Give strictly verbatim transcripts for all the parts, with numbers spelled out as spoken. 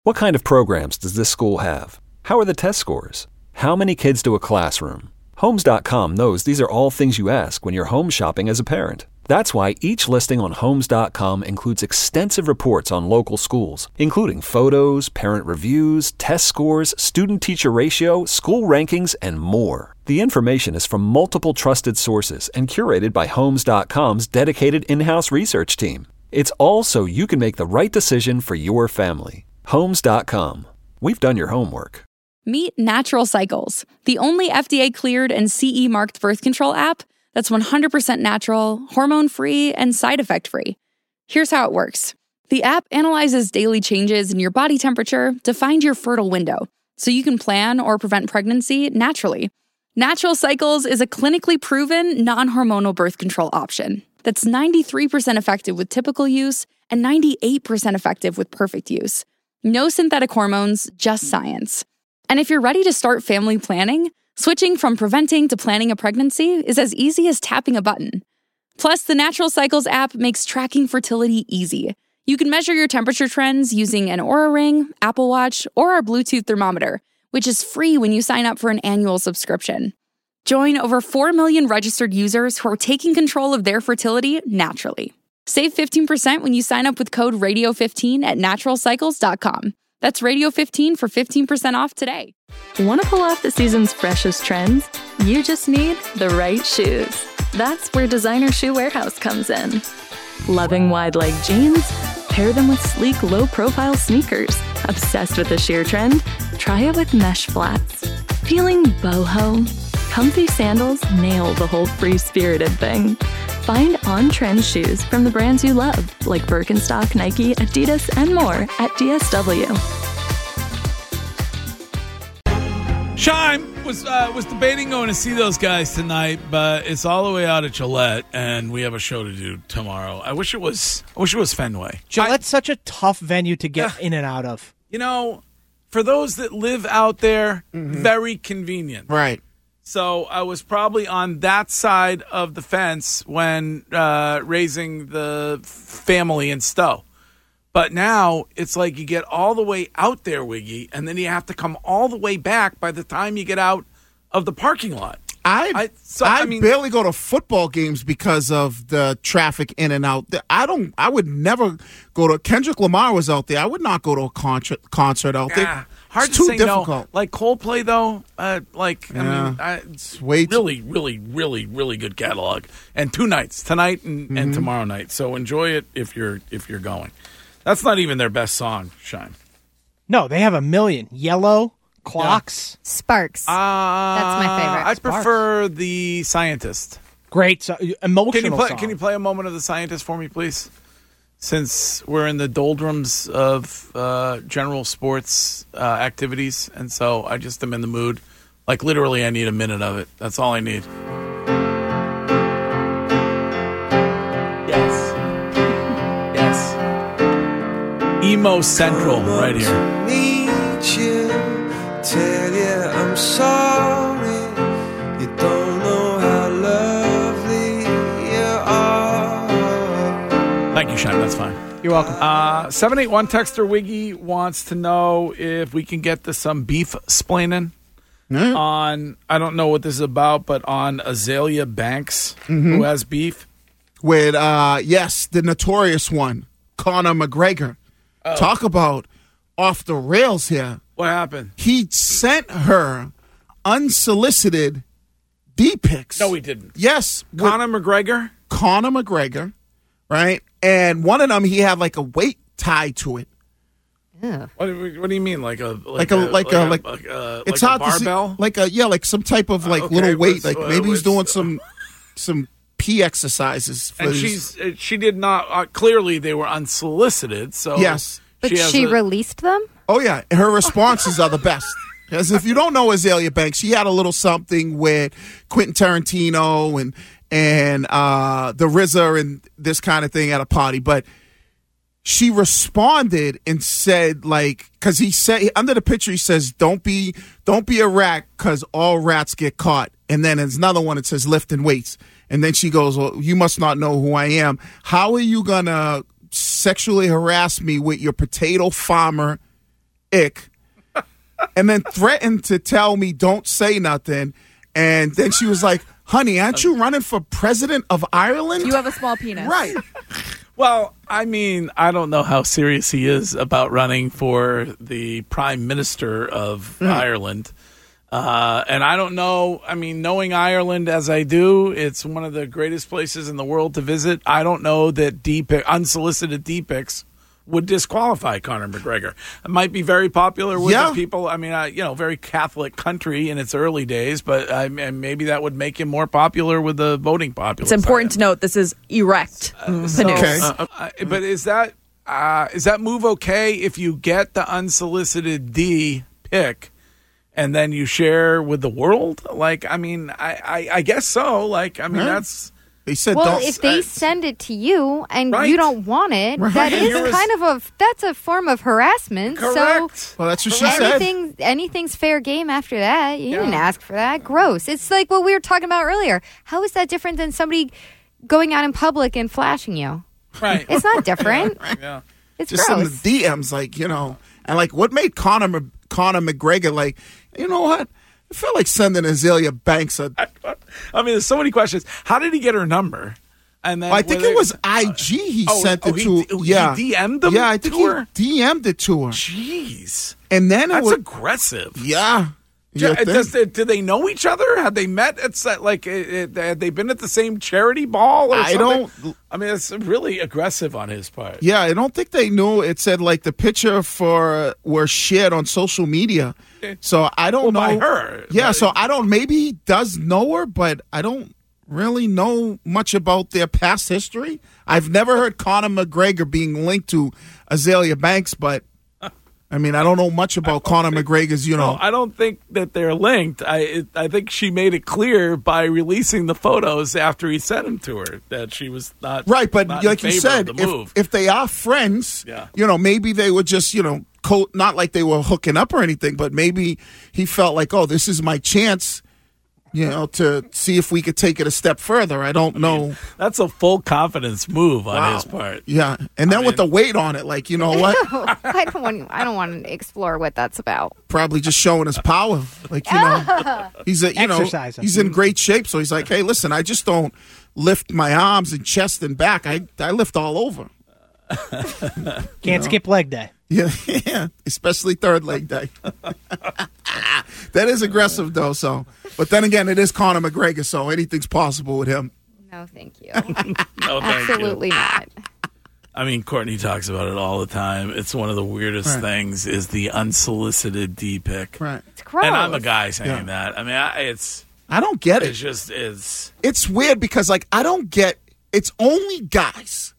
What kind of programs does this school have? How are the test scores? How many kids do a classroom? Homes dot com knows these are all things you ask when you're home shopping as a parent. That's why each listing on Homes dot com includes extensive reports on local schools, including photos, parent reviews, test scores, student-teacher ratio, school rankings, and more. The information is from multiple trusted sources and curated by Homes dot com's dedicated in-house research team. It's all so you can make the right decision for your family. Homes dot com. We've done your homework. Meet Natural Cycles, the only F D A-cleared and C E-marked birth control app that's one hundred percent natural, hormone-free, and side effect-free. Here's how it works. The app analyzes daily changes in your body temperature to find your fertile window, so you can plan or prevent pregnancy naturally. Natural Cycles is a clinically proven, non-hormonal birth control option that's ninety-three percent effective with typical use and ninety-eight percent effective with perfect use. No synthetic hormones, just science. And if you're ready to start family planning, switching from preventing to planning a pregnancy is as easy as tapping a button. Plus, the Natural Cycles app makes tracking fertility easy. You can measure your temperature trends using an Oura Ring, Apple Watch, or our Bluetooth thermometer, which is free when you sign up for an annual subscription. Join over four million registered users who are taking control of their fertility naturally. Save fifteen percent when you sign up with code radio fifteen at natural cycles dot com. That's radio fifteen for fifteen percent off today. Want to pull off the season's freshest trends? You just need the right shoes. That's where Designer Shoe Warehouse comes in. Loving wide-leg jeans? Pair them with sleek, low-profile sneakers. Obsessed with the sheer trend? Try it with mesh flats. Feeling boho? Comfy sandals nail the whole free-spirited thing. Find on-trend shoes from the brands you love, like Birkenstock, Nike, Adidas, and more at D S W. Shime was uh, was debating going to see those guys tonight, but it's all the way out at Gillette, and we have a show to do tomorrow. I wish it was. I wish it was Fenway. Gillette's I, such a tough venue to get uh, in and out of. You know, for those that live out there, mm-hmm. very convenient. Right. So I was probably on that side of the fence when uh, raising the family in Stowe. But now it's like you get all the way out there, Wiggy, and then you have to come all the way back by the time you get out of the parking lot. I I, so, I, I mean, barely go to football games because of the traffic in and out. I don't. I would never go to. Kendrick Lamar was out there. I would not go to a concert concert out there. Yeah, hard it's to too say difficult. no. Like Coldplay, though. Uh, like Yeah. I mean, I, it's way too- really, really, really, really good catalog. And two nights, tonight and, Mm-hmm. and tomorrow night. So enjoy it if you're if you're going. That's not even their best song, Shine. No, they have a million. Yellow, Clocks. Sparks. Uh, That's my favorite. I prefer the Scientist. Great. So, emotional Can you play? song. Can you play a moment of the Scientist for me, please? Since we're in the doldrums of uh, general sports uh, activities, and so I just am in the mood. Like literally, I need a minute of it. That's all I need. Yes. Yes. Emo Central, right here. Meet you, tell you I'm sorry. You don't know how lovely you are. Thank you, Sean. That's fine. You're welcome. Uh, seven eight one Texter Wiggy wants to know if we can get to some beef splaining Yeah. on, I don't know what this is about, but on Azalea Banks, Mm-hmm. who has beef. With uh, yes, the notorious one, Conor McGregor. Oh. Talk about off the rails here. What happened? He sent her unsolicited D pics. No, he didn't. Yes, with Conor McGregor? Conor McGregor, right? And one of them, he had like a weight tied to it. Yeah. What, do you- what do you mean? Like a Like like, a like a like, like a, it's like a hard to see, barbell? like a yeah, like some type of like okay, little weight. was- Like uh, maybe he's was- doing some some P exercises. For and his- she's uh, she did not uh, clearly they were unsolicited. So Yes. But she she, has a- released them? Oh, yeah. Her responses are the best. As if you don't know Azalea Banks, she had a little something with Quentin Tarantino and and uh, the R Z A and this kind of thing at a party. But she responded and said, like, because he said, under the picture, he says, don't be don't be a rat because all rats get caught. And then there's another one that says lifting weights. And then she goes, well, you must not know who I am. How are you going to sexually harass me with your potato farmer ick, and then threatened to tell me don't say nothing. And then she was like, honey, aren't you running for president of Ireland? You have a small penis. Right. Well, I mean, I don't know how serious he is about running for the prime minister of Mm. Ireland. Uh, and I don't know, I mean, knowing Ireland as I do, it's one of the greatest places in the world to visit. I don't know that D-pic, unsolicited D-pics would disqualify Conor McGregor. It might be very popular with Yeah. the people. I mean, uh, you know, very Catholic country in its early days, but I mean, maybe that would make him more popular with the voting populace. It's important to note this is erect. So, Okay. uh, uh, but is that uh, is that move okay if you get the unsolicited D pick and then you share with the world? Like, I mean, I, I, I guess so. Like, I mean, Huh? that's They said Well, don't. if they I- send it to you and Right. you don't want it, Right. that And is you're a- kind of a that's a form of harassment. correct. So well, that's what she said. anything anything's fair game after that. You didn't Yeah. ask for that. Gross. It's like what we were talking about earlier. How is that different than somebody going out in public and flashing you? right. It's not different. yeah. It's Just in gross. the D Ms, like, you know, and like what made Conor Mc- Conor McGregor like, you know what? I feel like sending Azalea Banks a. I mean, there's so many questions. How did he get her number? And then I think were it they- was I G he oh, sent oh, it he to. d- oh, he yeah, D M'd them Yeah, I think to her? he D M'd it to her. Jeez, And then it that's was. aggressive. yeah. You Yeah, think? does they, do they know each other? Had they met at set, like it, it, had they been at the same charity ball? Or I something? don't- I mean, it's really aggressive on his part. Yeah, I don't think they knew. It said like the picture for uh, were shared on social media. So I don't Well, know. by her, Yeah, but- so I don't. Maybe he does know her, but I don't really know much about their past history. I've never heard Conor McGregor being linked to Azalea Banks, but I mean, I don't know much about Conor McGregor's. You know, No, I don't think that they're linked. I it, I think she made it clear by releasing the photos after he sent them to her that she was not right? But not in like you favor said, of the move. if if they are friends, Yeah. you know, maybe they were just you know, co- not like they were hooking up or anything, but maybe he felt like, oh, this is my chance. You know, to see if we could take it a step further. I don't know. That's a full confidence move on Wow. his part. Yeah, and then I with mean- the weight on it, like you know what? I don't want. I don't want to explore what that's about. Probably just showing his power. Like you know, he's a you know Exercising. he's in great shape. So he's like, hey, listen, I just don't lift my arms and chest and back. I I lift all over. Can't skip leg day. Yeah, yeah, especially third leg day. That is aggressive though. So, but then again, it is Conor McGregor, so anything's possible with him. No, thank you. No, thank you. Absolutely not. I mean, Courtney talks about it all the time. It's one of the weirdest Right. things is the unsolicited D pic. Right. It's gross. And I'm a guy saying Yeah. that. I mean, I, it's I don't get it's it. just it's It's weird because like I don't get. It's only guys.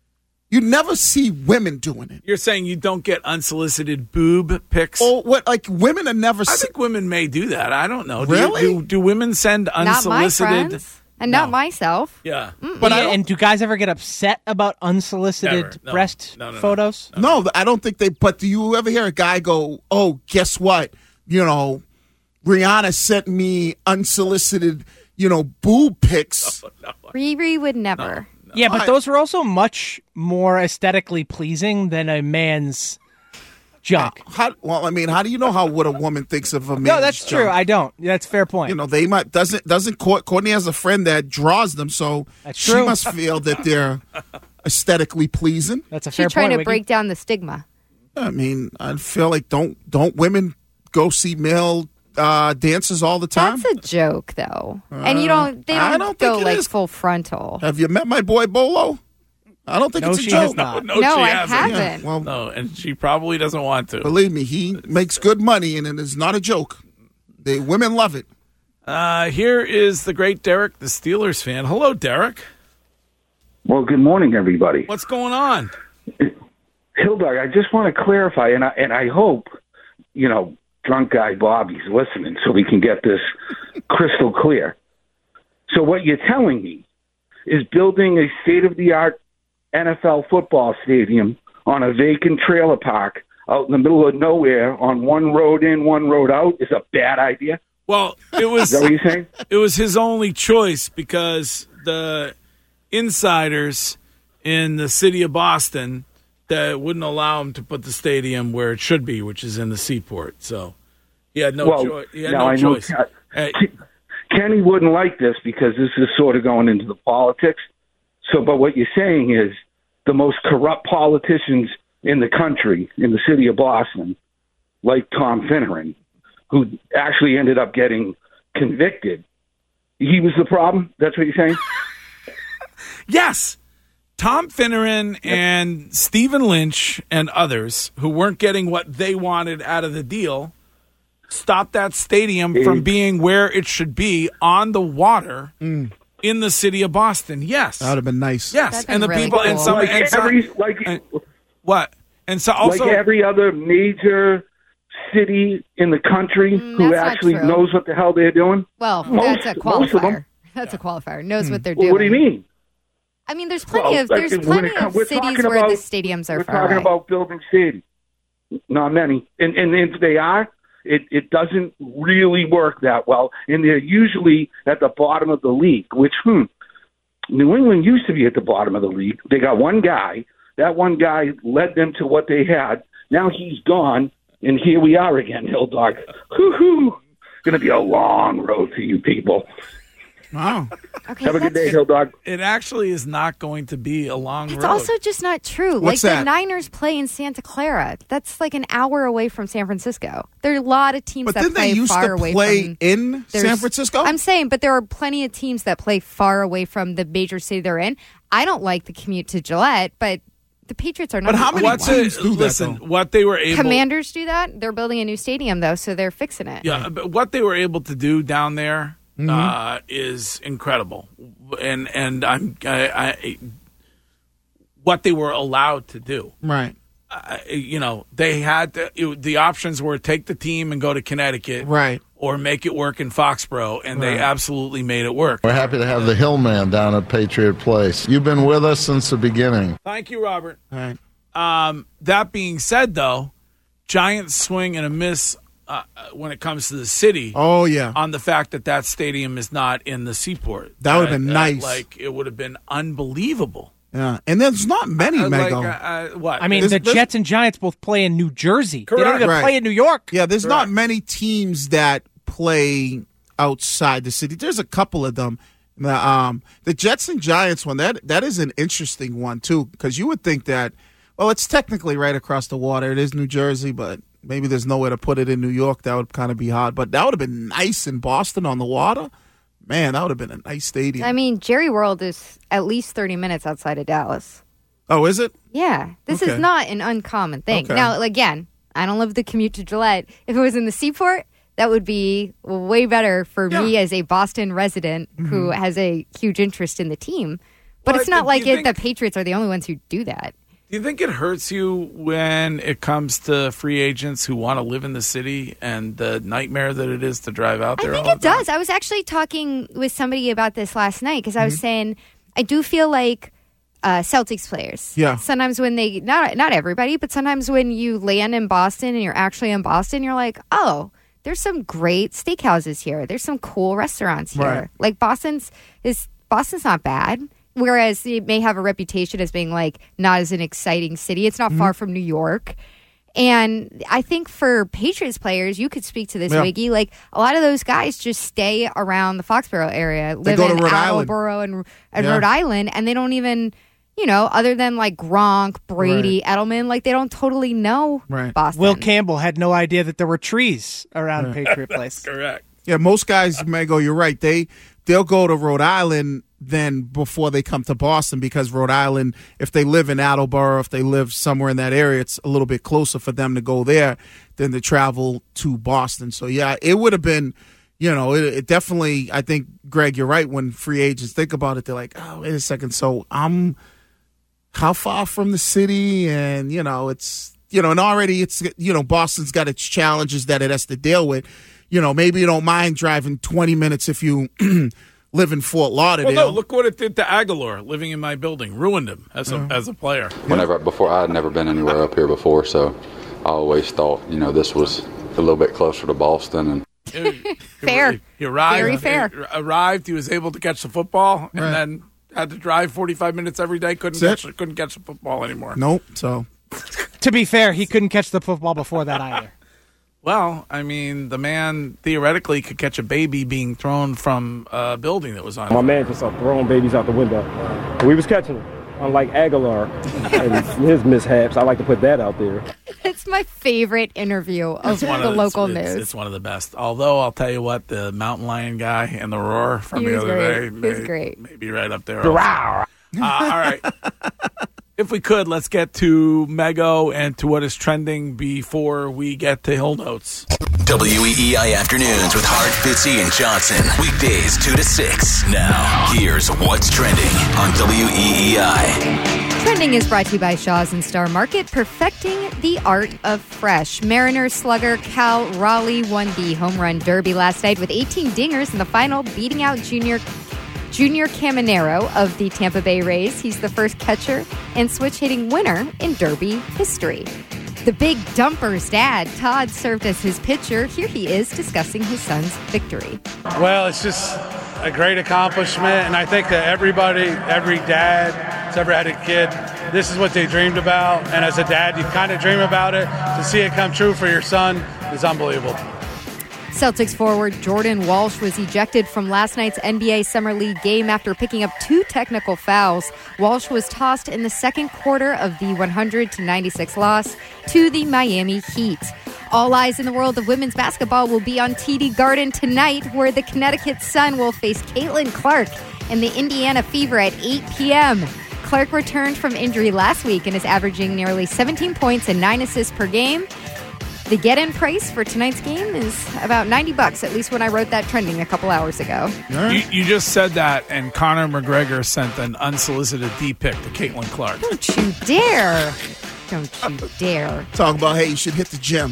You never see women doing it. you're saying you don't get unsolicited boob pics. Oh, what? Like women are never. I se- think women may do that. I don't know. Do Really? You, do, do women send Not my unsolicited? friends, and not No. myself. Yeah. But I Yeah, don't- and do guys ever get upset about unsolicited Never. No. breast No, no, no. photos? No, I don't think they. But do you ever hear a guy go, "Oh, guess what? You know, Rihanna sent me unsolicited, you know, boob pics." Riri would never. Yeah, but I- those were also much more aesthetically pleasing than a man's junk. How, well, I mean, how do you know how what a woman thinks of a man? No, that's true. I don't. That's a fair point. You know, they might doesn't doesn't Court, Courtney has a friend that draws them, so That's she true. must feel that they're aesthetically pleasing. That's a fair She's trying point. to Wiggy. break down the stigma. I mean, I feel like don't don't women go see male uh, dancers all the time? That's a joke, though, and you don't. They I don't, don't go think it like is. full frontal. Have you met my boy Bolo? I don't think No, it's a she joke. has not. No, No, she I hasn't. haven't. Yeah, well, No, and she probably doesn't want to. believe me, he makes good money, and it is not a joke. The women love it. Uh, here is the great Derek, the Steelers fan. Hello, Derek. Well, good morning, everybody. What's going on? Hilberg, I just want to clarify, and I, and I hope, you know, drunk guy Bobby's listening so we can get this crystal clear. So what you're telling me is building a state-of-the-art N F L football stadium on a vacant trailer park out in the middle of nowhere on one road in, one road out is a bad idea? Well, it was Is that what you're saying? it was his only choice because the insiders in the city of Boston that wouldn't allow him to put the stadium where it should be, which is in the Seaport. So he had no well, choice. He had now no I know choice. Ken- Hey, Kenny wouldn't like this because this is sort of going into the politics. So, but what you're saying is the most corrupt politicians in the country, in the city of Boston, like Tom Finneran, who actually ended up getting convicted. He was the problem? That's what you're saying? yes. Tom Finneran and Stephen Lynch and others who weren't getting what they wanted out of the deal stopped that stadium from being where it should be on the water Mm. in the city of Boston. Yes. That would have been nice. Yes. That'd And the been really people cool. and some like and some, every, like, and, what? And so also like every other major city in the country Mm, who that's not actually true. knows what the hell they're doing? Well, Most- that's a most of them. qualifier. That's a qualifier. Knows what they're Well, doing. what do you mean? I mean, there's plenty Well, of there's like, when plenty it com- of we're cities talking where about- the stadiums are We're far talking away. about building stadiums. Not many. And, and if they are, it, it doesn't really work that well. And they're usually at the bottom of the league, which, hmm, New England used to be at the bottom of the league. They got one guy. That one guy led them to what they had. Now he's gone, and here we are again, Hill Dog. Hoo-hoo. Going to be a long road for you people. Wow. Okay, Have a good that's- day, Hill Dog. it actually is not going to be a long It's road. also just not true. What's like that? the Niners play in Santa Clara. That's like an hour away from San Francisco. There are a lot of teams But that didn't play they used far to away play from in San there's- Francisco? I'm saying, but there are plenty of teams that play far away from the major city they're in. I don't like the commute to Gillette, but the Patriots are not. But how the many only What's ones. teams it? do that, Listen, though? what they were able Commanders do that? They're building a new stadium though, so they're fixing it. Yeah, but what they were able to do down there Mm-hmm. uh, is incredible, and and I'm I, I what they were allowed to do. Right. Uh, you know, they had to, it, the options were take the team and go to Connecticut, Right. or make it work in Foxborough, and they Right. absolutely made it work. We're happy to have the Hillman down at Patriot Place. You've been with us since the beginning. Thank you, Robert. All right. Um, that being said, though, Giants swing and a miss uh, when it comes to the city. Oh, yeah. On the fact that that stadium is not in the Seaport. That would've been Uh, uh, nice. Like, it would have been unbelievable. Yeah. And there's not many, Uh, like, Mego. uh, uh, what? I mean, There's- the there's- Jets and Giants both play in New Jersey. They don't Correct. even Right. play in New York. Yeah, there's not Correct. many teams that play outside the city. There's a couple of them. The, um, the Jets and Giants one, that that is an interesting one, too, because you would think that, well, it's technically right across the water. It is New Jersey, but maybe there's nowhere to put it in New York. That would kind of be hard. But that would have been nice in Boston on the water. Man, that would have been a nice stadium. I mean, Jerry World is at least thirty minutes outside of Dallas. oh, is it? Yeah, this Okay. is not an uncommon thing. Okay. Now, again, I don't love the commute to Gillette. If it was in the Seaport, that would be way better for me as a Boston resident who has a huge interest in the team. But Well, it's not do like you it, the think- Patriots are the only ones who do that. Do you think it hurts you when it comes to free agents who want to live in the city and the nightmare that it is to drive out there? I think all it the time? does. I was actually talking with somebody about this last night because I was Mm-hmm. saying I do feel like uh, Celtics players. Yeah. Sometimes when they not not everybody, but sometimes when you land in Boston and you're actually in Boston, you're like, oh, there's some great steakhouses here. There's some cool restaurants here. Right. Like Boston's is Boston's not bad. Whereas it may have a reputation as being like not as an exciting city. It's not Mm-hmm. far from New York. And I think for Patriots players, you could speak to this, Yeah. Wiggy. Like a lot of those guys just stay around the Foxborough area, live go to in Rhode Island. Attleboro and, and Yeah. Rhode Island, and they don't even, you know, other than like Gronk, Brady, Edelman, like they don't totally know Right. Boston. Will Campbell had no idea that there were trees around Patriot Place. Correct. Yeah, most guys, Mego, you're right. They they'll go to Rhode Island then before they come to Boston because Rhode Island, if they live in Attleboro, if they live somewhere in that area, it's a little bit closer for them to go there than to travel to Boston. So yeah, it would have been, you know, it, it definitely. I think Greg, you're right. When free agents think about it, they're like, oh, wait a second. So I'm how far from the city, and you know, it's you know, and already it's you know, Boston's got its challenges that it has to deal with. You know, maybe you don't mind driving twenty minutes if you live in Fort Lauderdale. Well, no, look what it did to Aguilar living in my building. Ruined him as a, as a player. Whenever before I had never been anywhere up here before, so I always thought you know this was a little bit closer to Boston. And Fair. He, he arrived. Very fair. He arrived. He was able to catch the football, and Right. then had to drive forty-five minutes every day. Couldn't That's catch. Couldn't catch the football anymore. Nope. So To be fair, he couldn't catch the football before that either. Well, I mean, the man theoretically could catch a baby being thrown from a building that was on. My man just started throwing babies out the window. We was catching them, unlike Aguilar and his mishaps. I like to put that out there. It's my favorite interview of the of, local it's, news. It's, it's one of the best. Although, I'll tell you what, the mountain lion guy and the roar from He the was other great. day He was may, great. may be right up there. Uh, all right. If we could, let's get to Mego and to what is trending before we get to Hill Notes. W E E I Afternoons with Hart, Fitzy, and Johnson. Weekdays two to six. Now, here's what's trending on W E E I. Trending is brought to you by Shaw's and Star Market, perfecting the art of fresh. Mariners slugger Cal Raleigh won the home run derby last night with eighteen dingers in the final, beating out Junior Junior Caminero of the Tampa Bay Rays. He's the first catcher and switch-hitting winner in derby history. The Big Dumper's dad, Todd, served as his pitcher. Here he is discussing his son's victory. Well, it's just a great accomplishment, and I think that everybody, every dad that's ever had a kid, this is what they dreamed about, and as a dad, you kind of dream about it. To see it come true for your son is unbelievable. Celtics forward Jordan Walsh was ejected from last night's N B A Summer League game after picking up two technical fouls. Walsh was tossed in the second quarter of the one hundred to ninety-six loss to the Miami Heat. All eyes in the world of women's basketball will be on T D Garden tonight, where the Connecticut Sun will face Caitlin Clark and the Indiana Fever at eight p.m. Clark returned from injury last week and is averaging nearly seventeen points and nine assists per game. The get-in price for tonight's game is about ninety bucks, at least when I wrote that trending a couple hours ago. You, you just said that, and Conor McGregor sent an unsolicited D-pic to Caitlin Clark. Don't you dare. Don't you dare. Talk about, hey, you should hit the gym.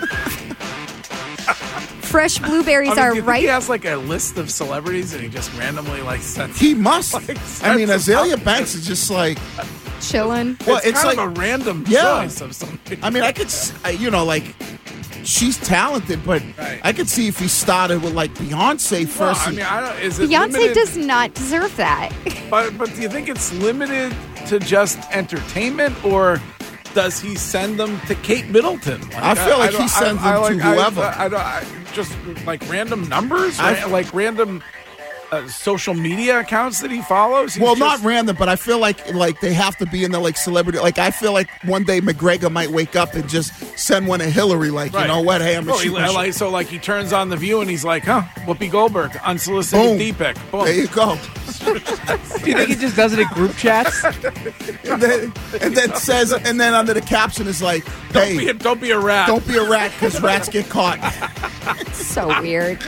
Fresh blueberries I mean, are do you think ripe. he has like a list of celebrities and he just randomly like sends. He must. Like, I mean, sends Azalea them out. Banks is just like... Chilling. Well, it's, it's kind like of a random yeah. choice of something. I mean, I could, s- I- you know, like, she's talented, but Right. I could see if he started with, like, Beyonce Well, first. I mean, I don't. Is it Beyonce limited, does not deserve that. But but do you think it's limited to just entertainment, or does he send them to Kate Middleton? Like, I feel like don't- he sends them to like, whoever. I, I, don't- I, just like random numbers, I- ra- like random uh, social media accounts that he follows. He's well, just- not random, but I feel like like they have to be in the like celebrity. Like I feel like one day McGregor might wake up and just send one to Hillary. Like Right. you know what? Hey, I'm Oh, gonna he, shoot my like, shot. so like he turns on the View and he's like, huh, Whoopi Goldberg, unsolicited Boom. D-pic. Boom. There you go. Do you think he just does it in group chats? and, then, and then says, and then under the caption is like, Don't "Hey, be a, don't be a rat. don't be a rat because rats get caught." So weird.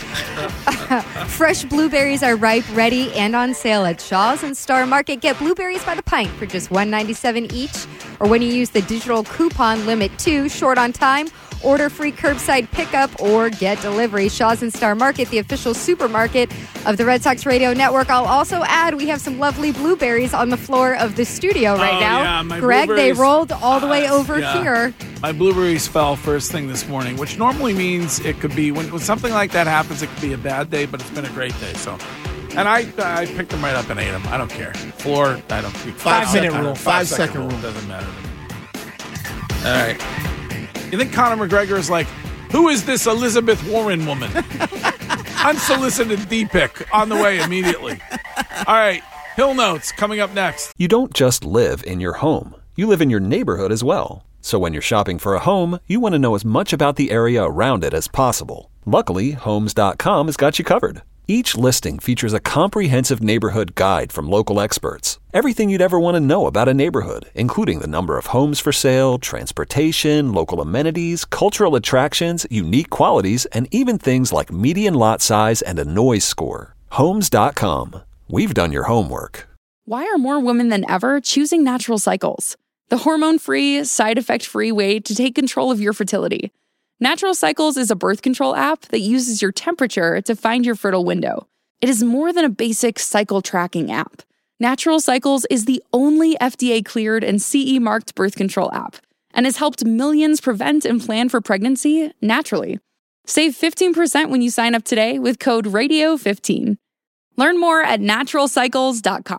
Fresh blueberries are ripe, ready, and on sale at Shaw's and Star Market. Get blueberries by the pint for just one dollar and ninety-seven cents each. Or when you use the digital coupon limit two, short on time, order free curbside pickup or get delivery. Shaw's and Star Market, the official supermarket of the Red Sox Radio Network. I'll also add we have some lovely blueberries on the floor of the studio right Oh, now. yeah, my Greg, they blueberries- rolled all the way over Yeah. here. My blueberries fell first thing this morning, which normally means it could be when, when something like that happens. It could be a bad day, but it's been a great day. So, and I I picked them right up and ate them. I don't care. Floor, I don't. Five minute second rule. Five second rule. doesn't matter to me. All right. You think Conor McGregor is like, who is this Elizabeth Warren woman? Unsolicited D-pic on the way immediately. All right. Hill Notes coming up next. You don't just live in your home. You live in your neighborhood as well. So when you're shopping for a home, you want to know as much about the area around it as possible. Luckily, Homes dot com has got you covered. Each listing features a comprehensive neighborhood guide from local experts. Everything you'd ever want to know about a neighborhood, including the number of homes for sale, transportation, local amenities, cultural attractions, unique qualities, and even things like median lot size and a noise score. Homes dot com. We've done your homework. Why are more women than ever choosing Natural Cycles? The hormone-free, side-effect-free way to take control of your fertility. Natural Cycles is a birth control app that uses your temperature to find your fertile window. It is more than a basic cycle tracking app. Natural Cycles is the only F D A-cleared and C E-marked birth control app and has helped millions prevent and plan for pregnancy naturally. Save fifteen percent when you sign up today with code radio fifteen. Learn more at natural cycles dot com.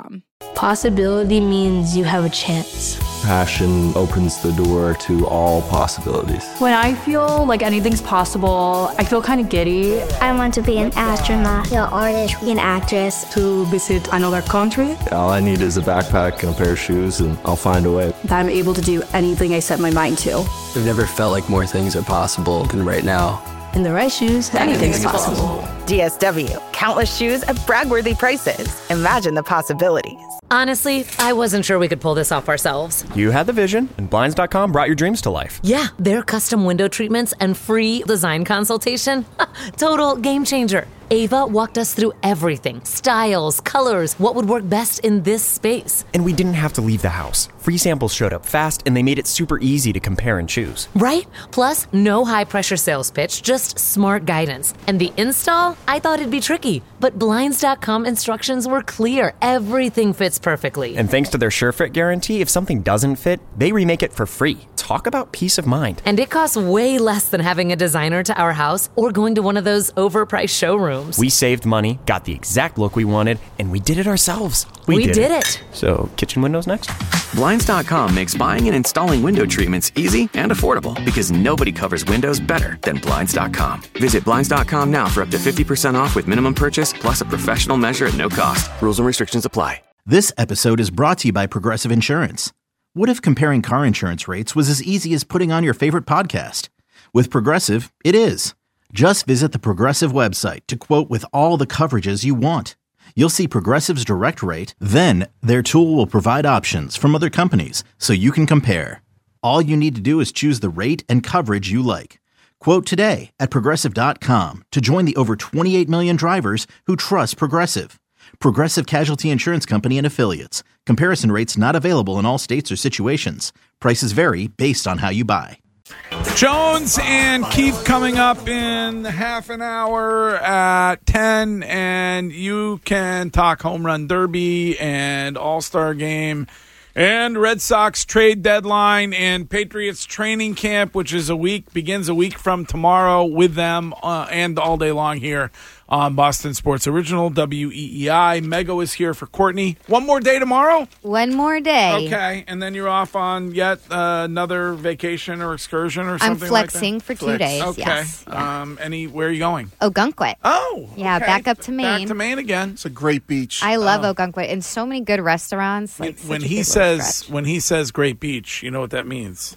Possibility means you have a chance. Passion opens the door to all possibilities. When I feel like anything's possible, I feel kind of giddy. I want to be an astronaut, an artist, an actress. To visit another country. All I need is a backpack and a pair of shoes, and I'll find a way. That I'm able to do anything I set my mind to. I've never felt like more things are possible than right now. In the right shoes, anything's possible. D S W. Countless shoes at brag-worthy prices. Imagine the possibilities. Honestly, I wasn't sure we could pull this off ourselves. You had the vision, and Blinds dot com brought your dreams to life. Yeah, their custom window treatments and free design consultation. Total game changer. Ava walked us through everything. Styles, colors, what would work best in this space. And we didn't have to leave the house. Free samples showed up fast, and they made it super easy to compare and choose. Right? Plus, no high-pressure sales pitch, just smart guidance. And the install? I thought it'd be tricky, but Blinds dot com instructions were clear. Everything fits perfectly. And thanks to their SureFit guarantee, if something doesn't fit, they remake it for free. Talk about peace of mind. And it costs way less than having a designer to our house or going to one of those overpriced showrooms. We saved money, got the exact look we wanted, and we did it ourselves. We, we did, did it. it. So, kitchen windows next? Blinds dot com makes buying and installing window treatments easy and affordable because nobody covers windows better than Blinds dot com. Visit Blinds dot com now for up to fifty percent off with minimum purchase plus a professional measure at no cost. Rules and restrictions apply. This episode is brought to you by Progressive Insurance. What if comparing car insurance rates was as easy as putting on your favorite podcast? With Progressive, it is. Just visit the Progressive website to quote with all the coverages you want. You'll see Progressive's direct rate, then their tool will provide options from other companies so you can compare. All you need to do is choose the rate and coverage you like. Quote today at Progressive dot com to join the over twenty-eight million drivers who trust Progressive. Progressive Casualty Insurance Company and Affiliates. Comparison rates not available in all states or situations. Prices vary based on how you buy. Jones and Keith coming up in half an hour at ten, and you can talk home run derby and all-star game and Red Sox trade deadline and Patriots training camp, which is a week, begins a week from tomorrow with them uh, and all day long here on Boston Sports Original, W E E I. Mego is here for Courtney. One more day tomorrow? One more day. Okay, and then you're off on yet uh, another vacation or excursion or something like that? I'm flexing for two Flex. days, okay. yes. Um, any, where are you going? Ogunquit. Oh, yeah, okay. back up to Maine. Back to Maine again. It's a great beach. I love Oh. Ogunquit and so many good restaurants. Like When, when such a he good says stretch. when he says great beach, you know what that means.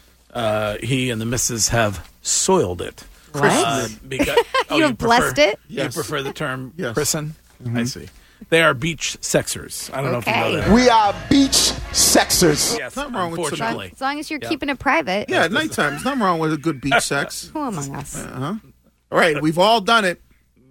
Uh, he and the missus have soiled it. What? Uh, because, oh, You have blessed prefer, it? You Yes. prefer the term Yes. christen? Mhm. I see. They are beach sexers. I don't know if you Okay. know that. We are beach sexers. Yes, nothing wrong with unfortunately. As long as you're Yeah. keeping it private. Yeah, at nighttime. There's nothing wrong with a good beach sex. Who among us? Uh-huh. All right, we've all done it.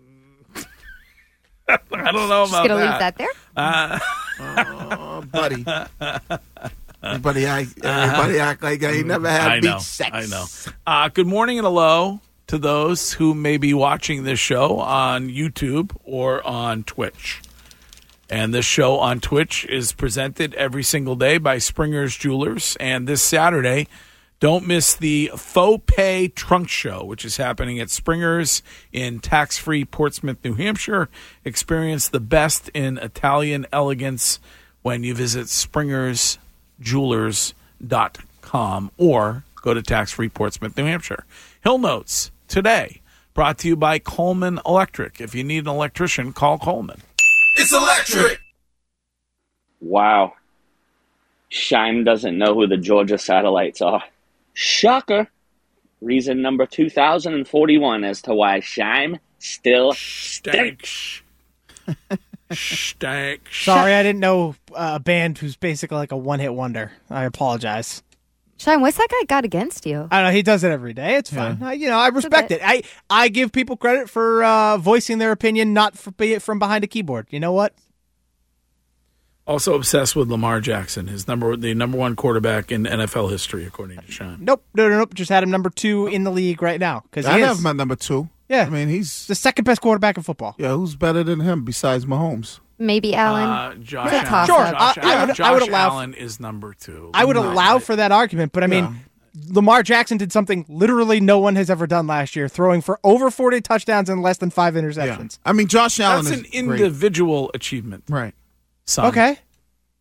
I don't know Just about gonna that. leave that there? Uh, Oh, buddy. Everybody act, everybody act like I ain't never had I beach know, sex. I know. Uh, good morning and hello to those who may be watching this show on YouTube or on Twitch. And this show on Twitch is presented every single day by Springer's Jewelers. And this Saturday, don't miss the Faux Pay Trunk Show, which is happening at Springer's in tax-free Portsmouth, New Hampshire. Experience the best in Italian elegance when you visit springers jewelers dot com or go to tax-free Portsmouth, New Hampshire. Hill Notes today, brought to you by Coleman Electric. If you need an electrician, call Coleman. It's electric. Wow. Shime doesn't know who the Georgia Satellites are. Shocker. Reason number two thousand forty-one as to why Shime still stinks. Stank. Sorry, I didn't know uh, a band who's basically like a one-hit wonder. I apologize. Sean, what's that guy got against you? I don't know. He does it every day. It's fine. I, you know, I respect it. I, I give people credit for uh, voicing their opinion, not for, be it from behind a keyboard. You know what? Also obsessed with Lamar Jackson, his number the number one quarterback in N F L history, according to Sean. Nope. No, no, nope. Just had him number two in the league right now. I have him at number two. Yeah. I mean, he's the second best quarterback in football. Yeah, who's better than him besides Mahomes? Maybe Allen. Uh, Josh It's a Allen. toss-up. Sure. Josh, I- I Allen. would- Josh I would allow- Allen is number two. I would No. allow for that argument, but I mean, Yeah. Lamar Jackson did something literally no one has ever done last year, throwing for over forty touchdowns and less than five interceptions. I mean, Josh Allen That's is an great. individual achievement. Right. Son. Okay.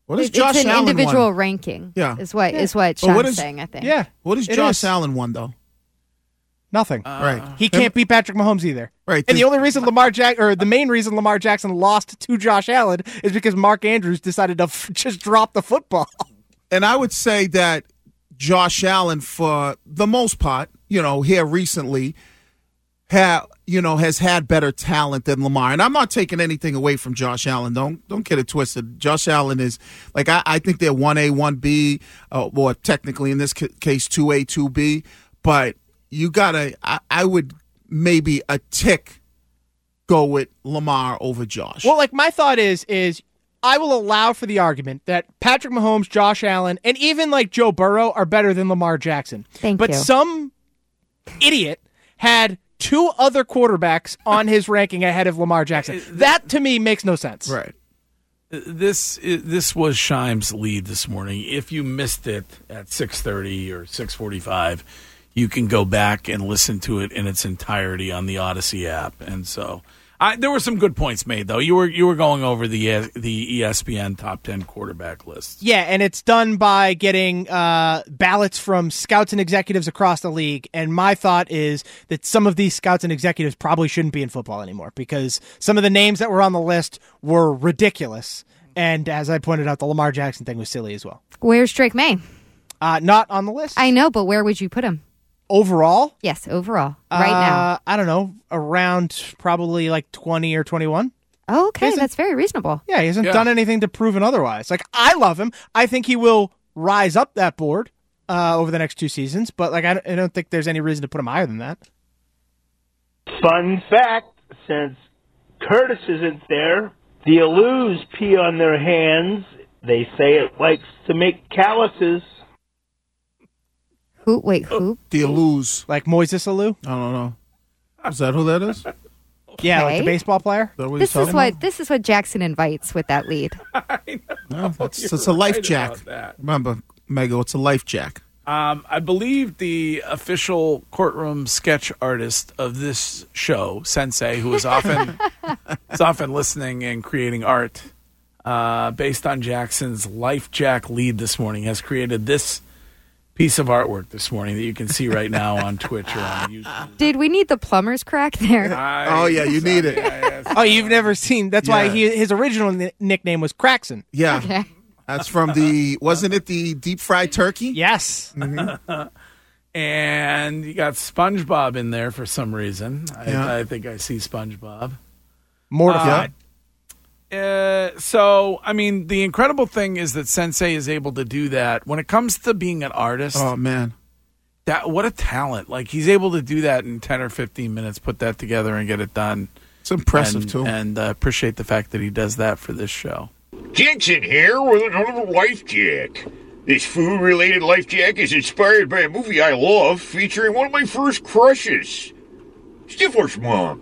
What is It- Josh it's an Allen individual won? ranking. Yeah. is what Yeah. is what But Sean's what is- saying. I think. Yeah. What is It Josh is. Allen won, though? Nothing. Right. He can't beat Patrick Mahomes either. Right. And the only reason Lamar Jack or the main reason Lamar Jackson lost to Josh Allen is because Mark Andrews decided to f- just drop the football. And I would say that Josh Allen, for the most part, you know, here recently, ha, you know, has had better talent than Lamar. And I'm not taking anything away from Josh Allen. Don't don't get it twisted. Josh Allen is, like, I, I think they're one A, one B, uh, or technically in this ca- case two A, two B. But you got to, I, I would maybe a tick go with Lamar over Josh. Well, like my thought is is I will allow for the argument that Patrick Mahomes, Josh Allen, and even like Joe Burrow are better than Lamar Jackson. Thank but you. some idiot had two other quarterbacks on his ranking ahead of Lamar Jackson. That to me makes no sense. Right. This this was Shime's lead this morning. If you missed it at six thirty or six forty-five, you can go back and listen to it in its entirety on the Odyssey app. And so I, there were some good points made, though. You were you were going over the the E S P N top ten quarterback list. Yeah, and it's done by getting uh, ballots from scouts and executives across the league. And my thought is that some of these scouts and executives probably shouldn't be in football anymore because some of the names that were on the list were ridiculous. And as I pointed out, the Lamar Jackson thing was silly as well. Where's Drake May? Uh, not on the list. I know, but where would you put him? Overall? Yes, overall. Right Uh, now. I don't know, around probably like twenty or twenty-one. Oh, okay, Isn't- that's very reasonable. Yeah, he hasn't Yeah. done anything to prove it otherwise. Like, I love him. I think he will rise up that board uh, over the next two seasons, but like I don't, I don't think there's any reason to put him higher than that. Fun fact, since Curtis isn't there, the Alus pee on their hands. They say it likes to make calluses. Who? Wait, who? The Alus. Like Moises Alou? I don't know. Is that who that is? Is Yeah, like Okay. the baseball player? that what This he's is talking what this is what Jackson invites with that lead. about? No, it's, it's a life right jack. about that. Remember, Mego, it's a life jack. Um, I believe the official courtroom sketch artist of this show, Sensei, who is often is often listening and creating art uh, based on Jackson's Life Jack lead this morning, has created this piece of artwork this morning that you can see right now on Twitch or on YouTube. Did we need the plumber's crack there? I- Oh, yeah, you need it. Yeah, yeah. Oh, you've never seen. That's why Yeah. he, his original ni- nickname was Craxon. Yeah. Okay. That's from the, wasn't it the deep fried turkey? Yes. And you got SpongeBob in there for some reason. I, Yeah. I think I see SpongeBob. Mortified. Uh, so, I mean, the incredible thing is that Sensei is able to do that. When it comes to being an artist, Oh, man. that what a talent. Like, he's able to do that in ten or fifteen minutes, put that together and get it done. It's impressive, and, too. And uh, appreciate the fact that he does that for this show. Jensen here with another Life Jack. This food-related Life Jack is inspired by a movie I love featuring one of my first crushes, Stifler's mom.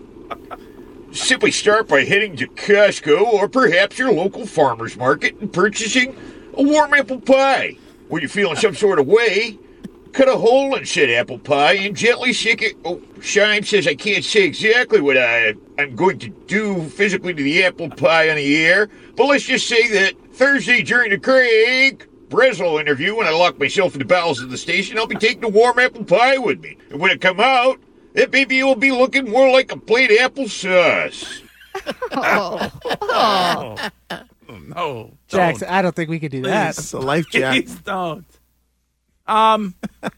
Simply start by heading to Costco or perhaps your local farmer's market and purchasing a warm apple pie. When you're feeling some sort of way, cut a hole in said apple pie and gently stick it. Oh, Shime says I can't say exactly what I, I'm going to do physically to the apple pie on the air, but let's just say that Thursday during the Craig Breslow interview, when I lock myself in the bowels of the station, I'll be taking a warm apple pie with me. And when it come out, that baby will be looking more like a plate of applesauce. Oh. Oh. No. Jackson, I don't think we could do that. That's a life jack. Please don't. Um,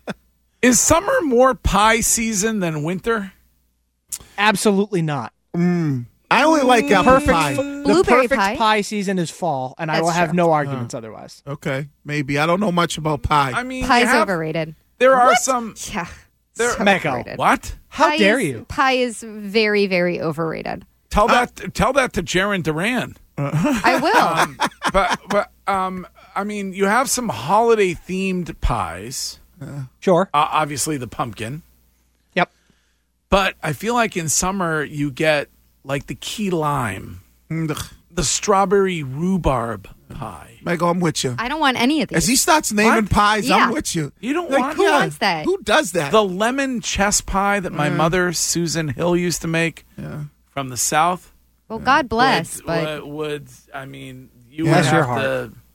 is summer more pie season than winter? Absolutely not. Mm. I only like apple perfect, pie. The Blueberry perfect pie. pie season is fall, and I That's will have true. no arguments otherwise. Okay, maybe. I don't know much about pie. I mean, Pie's you have- overrated. There are some. Yeah. There, so Mecca. overrated. what? How Pie dare is- you? Pie is very, very overrated. Tell that. Tell that to Jaron Duran. I will. But but um, I mean, you have some holiday themed pies. Sure. Uh, obviously, the pumpkin. Yep. But I feel like in summer you get like the key lime, the strawberry rhubarb pie. Michael, I'm with you. I don't want any of these. As he starts naming What? pies, Yeah. I'm with you. You don't Like, want Who yeah, wants that? Who does that? the lemon chess pie that my Yeah. mother Susan Hill used to make Yeah. from the South. Well, God bless, would, but would, would I mean you Bless would your have heart. to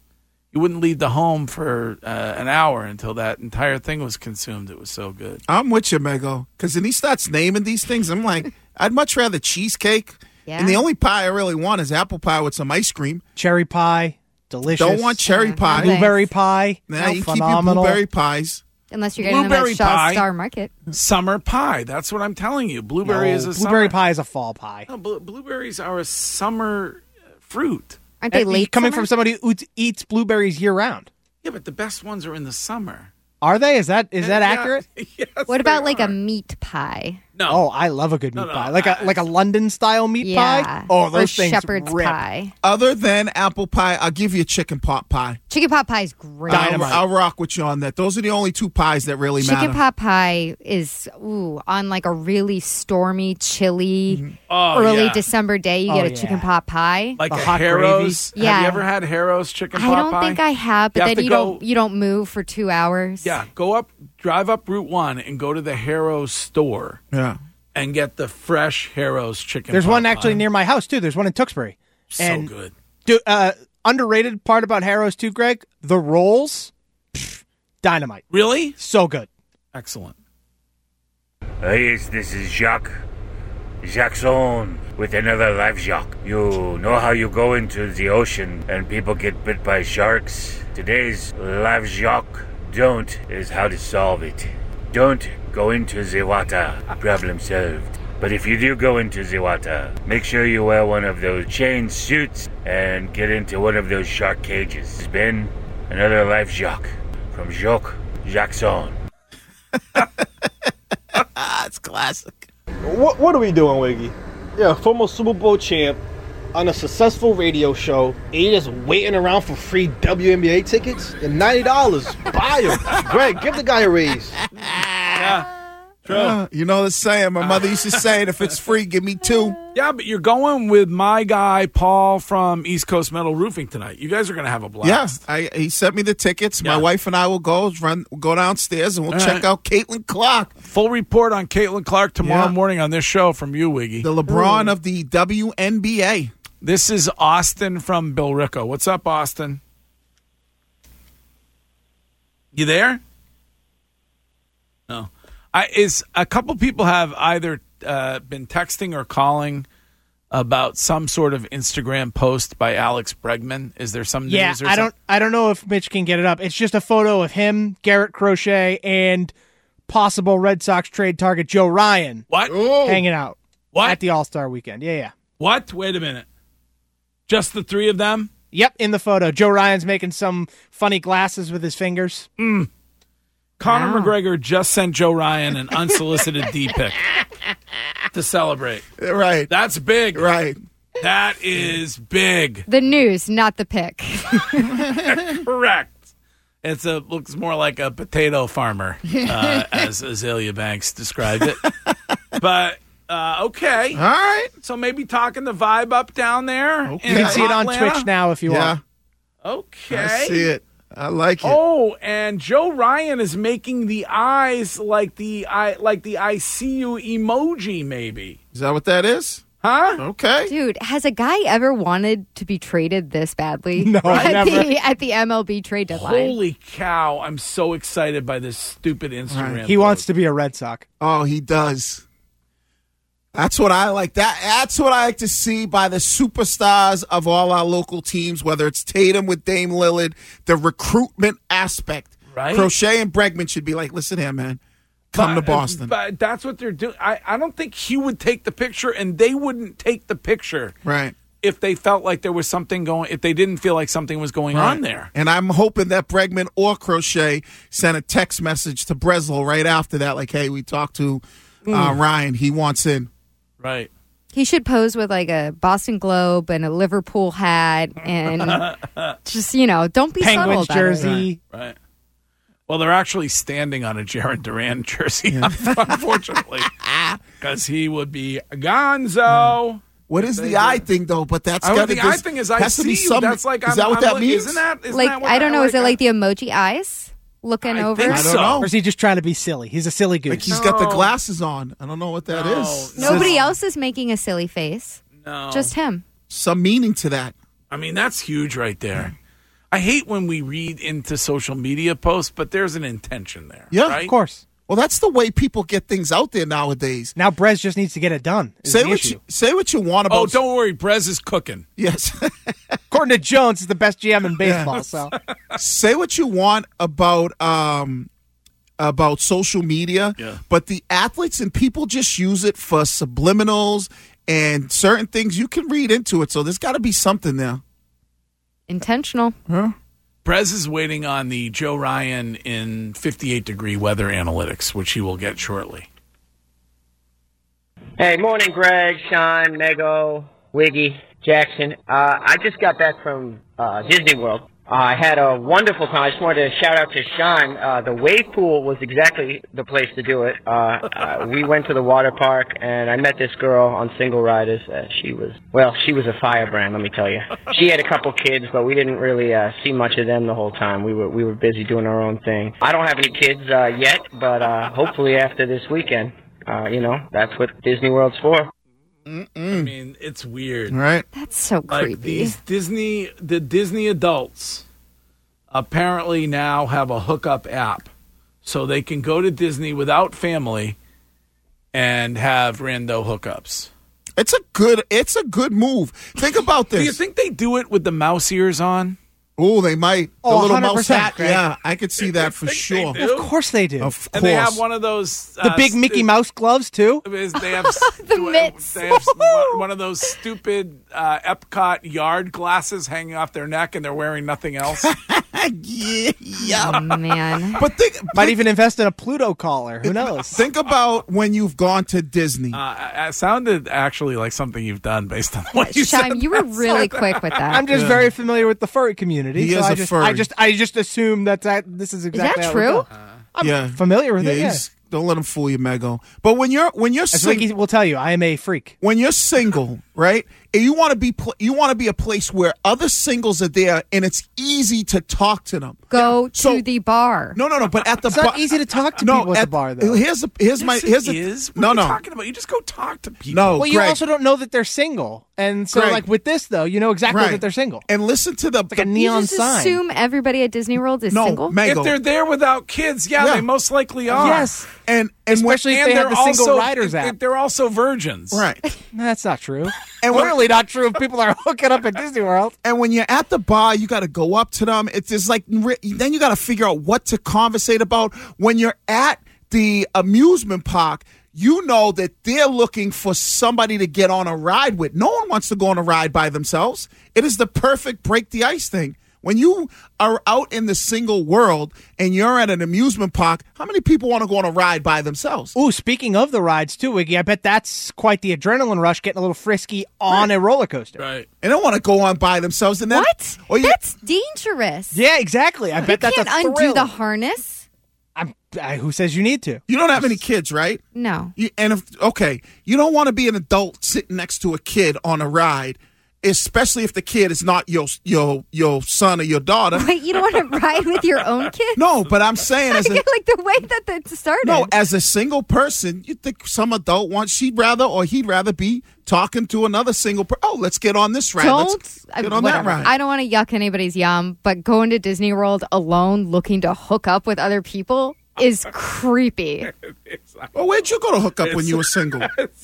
you wouldn't leave the home for uh, an hour until that entire thing was consumed. It was so good. I'm with you, Mego. Because then he starts naming these things. I'm like, I'd much rather cheesecake. Yeah. And the only pie I really want is apple pie with some ice cream. Cherry pie, delicious. Don't want cherry yeah, pie. Blueberry pie. Nah, no, you phenomenal. keep your blueberry pies. Unless you're getting Blueberry them at pie, Shaw's Star Market. Summer pie. That's what I'm telling you. Blueberry no, is a blueberry summer. pie is a fall pie. No, bl- blueberries are a summer fruit. Aren't they and late Coming summer? from somebody who eats blueberries year-round. Yeah, but the best ones are in the summer. Are they? Is that is that yeah, accurate? Yes, what about like are. a meat pie? No. Oh, I love a good meat no, no, pie. Like a like a London style meat yeah. pie. Oh, those or things shepherd's rip. pie. Other than apple pie, I'll give you chicken pot pie. Chicken pot pie is great. I'll, I'll rock with you on that. Those are the only two pies that really Chicken matter. Chicken pot pie is ooh on like a really stormy, chilly, mm-hmm. oh, early yeah. December day. You oh, get a yeah. chicken pot pie, like the a hot Harrow's. gravy. Yeah. Have you ever had Harrow's chicken pot pie? I don't think I have, but you then have you go, don't you don't move for two hours. Yeah, go up, drive up Route One, and go to the Harrow's store. Yeah. And get the fresh Harrow's chicken. There's pot one actually pie. near my house too. There's one in Tewksbury. So and good. Do, uh, underrated part about Harrow's too, Greg. The rolls, pff, dynamite. Really? So good. Excellent. Uh, yes, this is Jacques. Jackson with another live Jacques. You know how you go into the ocean and people get bit by sharks? Today's live Jacques don't is how to solve it. Don't go into the water. Problem solved. But if you do go into the water, make sure you wear one of those chain suits and get into one of those shark cages. It's been another live Jacques from Jacques Jackson. It's classic. What What are we doing, Wiggy? Yeah, former Super Bowl champ on a successful radio show, and you're just waiting around for free W N B A tickets? And ninety dollars. Buy them. Greg, give the guy a raise. Yeah. True. Uh, you know the saying. My mother used to say it, if it's free, give me two. Yeah, but you're going with my guy, Paul, from East Coast Metal Roofing tonight. You guys are going to have a blast. Yeah, I, he sent me the tickets. Yeah. My wife and I will go run, go downstairs, and we'll All check right. out Caitlin Clark. Full report on Caitlin Clark tomorrow Yeah. morning on this show from you, Wiggy. The LeBron of the W N B A. This is Austin from Bill Ricco. What's up, Austin? You there? No. I, is a couple people have either uh, been texting or calling about some sort of Instagram post by Alex Bregman. Is there some news? Yeah, or I something? don't. I don't know if Mitch can get it up. It's just a photo of him, Garrett Crochet, and possible Red Sox trade target Joe Ryan. What? Hanging out. What? At the All-Star weekend. Yeah, yeah. What? Wait a minute. Just the three of them? Yep, in the photo. Joe Ryan's making some funny glasses with his fingers. Mm. Conor Wow. McGregor just sent Joe Ryan an unsolicited D-pic to celebrate. Right. That's big. Right. That is big. The news, not the pick. Correct. It's a looks more like a potato farmer, uh, as Azalea Banks described it. But uh, okay, all right. So maybe talking the vibe up down there. You can see it on Atlanta. Twitch now if you Yeah. want. Okay, I see it. I like it. Oh, and Joe Ryan is making the eyes like the I like the I see you emoji. Maybe Is that what that is? Huh? Okay. Dude, has a guy ever wanted to be traded this badly? No, at never. The, at the M L B trade deadline. Holy cow! I'm so excited by this stupid Instagram. Right. He post. wants to be a Red Sox. Oh, he does. That's what I like. That that's what I like to see by the superstars of all our local teams, whether it's Tatum with Dame Lillard, the recruitment aspect. Right. Crochet and Bregman should be like, listen here, man. Come But- to Boston. But that's what they're doing. I, I don't think he would take the picture, and they wouldn't take the picture Right. if they felt like there was something going. If they didn't feel like something was going Right. on there. And I'm hoping that Bregman or Crochet sent a text message to Breslow right after that, like, hey, we talked to uh, Ryan. He wants in. Right. He should pose with like a Boston Globe and a Liverpool hat and just, you know, don't be subtle Penguins about jersey. it. Right. Well, they're actually standing on a Jaron Duran jersey, unfortunately, because he would be Gonzo. What is the eye thing, though? But that's I got the eye thing is I has to see be you. some. That's like is I'm, that what I'm that like- means? Isn't that? Isn't Like, that what I don't that, know, is it a- like the emoji eyes looking I over? think I don't so. know. Or is he just trying to be silly? He's a silly goose. Like he's got the No. glasses on. I don't know what that No. is. Nobody There's else is making a silly face. No. Just him. some meaning to that. I mean, that's huge right there. I hate when we read into social media posts, but there's an intention there. Yeah, right? Of course. Well, that's the way people get things out there nowadays. Now Brez just needs to get it done. Say what you say what you want about. Oh, don't worry, Brez is cooking. Yes. According to Jones, is the best G M in baseball. Yeah. So say what you want about um about social media, yeah. but the athletes and people just use it for subliminals and certain things you can read into it. So there's got to be something there. Intentional. Huh? Brez is waiting on the Joe Ryan in fifty-eight degree weather analytics, which he will get shortly. Hey, morning, Greg, Sean, Mego, Wiggy, Jackson. Uh, I just got back from uh, Disney World. Uh, I had a wonderful time. I just wanted to shout out to Sean. Uh, the wave pool was exactly the place to do it. Uh, uh, we went to the water park, and I met this girl on Single Riders. Uh, she was, well, she was a firebrand, let me tell you. She had a couple kids, but we didn't really uh, see much of them the whole time. We were we were busy doing our own thing. I don't have any kids uh, yet, but uh, hopefully after this weekend, uh, you know, that's what Disney World's for. Mm-mm. I mean, it's weird. Right? That's so like creepy. These Disney, the Disney adults apparently now have a hookup app. So they can go to Disney without family and have rando hookups. It's a good it's a good move. Think about this. Do you think they do it with the mouse ears on? Oh, they might. The oh, little one hundred percent, mouse hat. Greg. Yeah, I could see that for sure. Of course they do. Of course. And they have one of those the uh, big Mickey stu- Mouse gloves too. Is they have the mitts. They have one, one of those stupid uh, Epcot yard glasses hanging off their neck, and they're wearing nothing else. yeah, yeah. Oh, man. But think, might think, even invest in a Pluto collar. Who knows? Think about when you've gone to Disney. Uh, it sounded actually like something you've done based on what you Shime, said. you were really quick with that. I'm just Yeah. very familiar with the furry community. He so is I a just, furry. I just, I just assume that, that this is exactly that how it would true? go. I'm yeah, familiar with yeah, it. Yeah. he's- Don't let him fool you, Mego. But when you're when you're As sing- Ricky will tell you, I am a freak. when you're single, right? And you want to be pl- you want to be a place where other singles are there, and it's easy to talk to them. Go to So- the bar. No, no, no. But at the It's bar, not easy to talk to no, people at the at- bar, though. Here's the here's my Yes, here's it the is. What no are you no talking about? You just go talk to people. no. Well, you Greg, also don't know that they're single, and so Greg. like with this though, you know exactly Right. that they're single. and listen to the, It's like a the- You neon just sign. assume everybody at Disney World is no single? Mego. If they're there without kids, yeah, Yeah. they most likely are. Yes, and and when, especially if And they have they're the single also, riders if- app. if They're also virgins. right. That's not true. And And when- clearly not true if people are hooking up at Disney World. And when you're at the bar, you got to go up to them. It's just like then you got to figure out what to conversate about. When you're at the amusement park, you know that they're looking for somebody to get on a ride with. No one wants to go on a ride by themselves. It is the perfect break the ice thing. When you are out in the single world and you're at an amusement park, how many people want to go on a ride by themselves? Ooh, speaking of the rides too, Wiggy, I bet that's quite the adrenaline rush getting a little frisky on a roller coaster. Right. And they want to go on by themselves. And then, What? Or you, That's dangerous. Yeah, exactly. I bet You that's can't a undo thrill. the harness. I'm, I, who says you need to? you don't have any kids, right? No. You, and if okay, you don't want to be an adult sitting next to a kid on a ride, especially if the kid is not your your your son or your daughter. Wait, you don't want to ride with your own kid? No, but I'm saying as a like the way that that started. no, as a single person, you think some adult wants she'd rather or he'd rather be talking to another single person. Oh, let's get on this ride. Don't Let's I- get on whatever. that ride. I don't want to yuck anybody's yum, but going to Disney World alone, looking to hook up with other people, is creepy. Well, where'd you go to hook up when you were single?